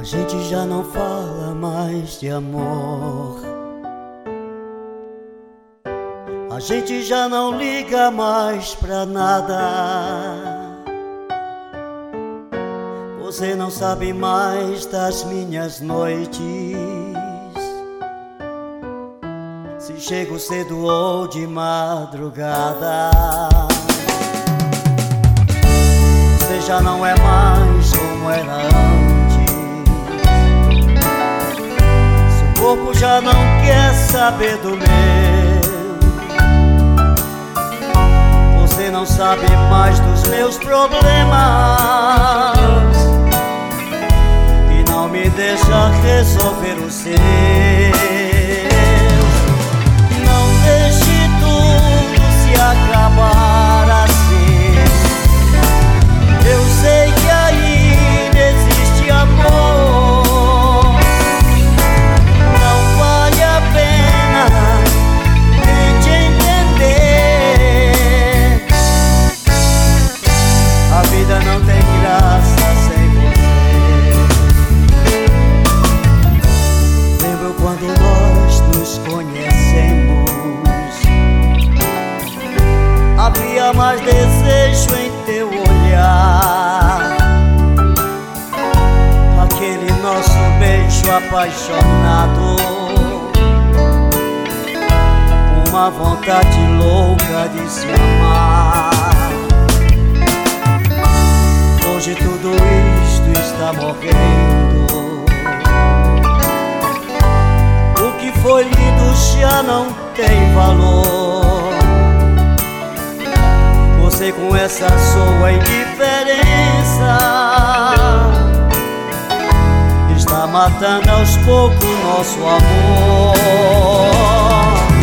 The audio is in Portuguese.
A gente já não fala mais de amor. A gente já não liga mais pra nada. Você não sabe mais das minhas noites, se chego cedo ou de madrugada. Você já não é mais como era antes. Seu corpo já não quer saber do meu. Você não sabe mais dos meus problemas e não me deixa resolver os seus. Não deixe tudo se acabar assim. Eu sei que ainda existe amor. Não vale a pena tente entender. A vida não tem graça sem você. Lembro quando nós nos conhecemos, havia mais desejo em teu olhar. Aquele nosso beijo apaixonado, uma vontade louca de se amar. Hoje tudo isto está morrendo. O que foi lindo já não tem valor. Você com essa sua indiferença está matando aos poucos nosso amor.